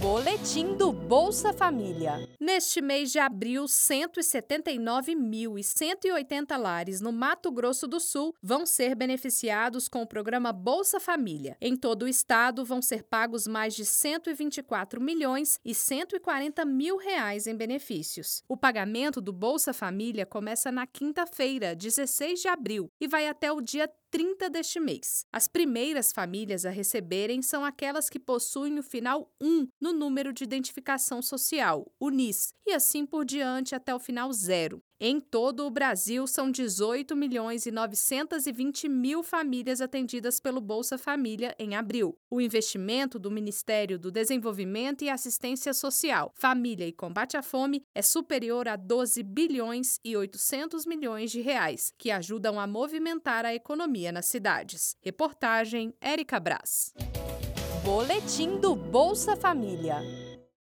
Boletim do Bolsa Família. Neste mês de abril, 179.180 lares no Mato Grosso do Sul vão ser beneficiados com o programa Bolsa Família. Em todo o estado, vão ser pagos mais de 124 milhões e 140 mil reais em benefícios. O pagamento do Bolsa Família começa na quinta-feira, 16 de abril, e vai até o dia 30 deste mês. As primeiras famílias a receberem são aquelas que possuem o final 1 no número de identificação social, o NIS, e assim por diante até o final 0. Em todo o Brasil, são 18 milhões e 920 mil famílias atendidas pelo Bolsa Família em abril. O investimento do Ministério do Desenvolvimento e Assistência Social, Família e Combate à Fome é superior a 12 bilhões e 800 milhões de reais, que ajudam a movimentar a economia nas cidades. Reportagem Érica Brás. Boletim do Bolsa Família.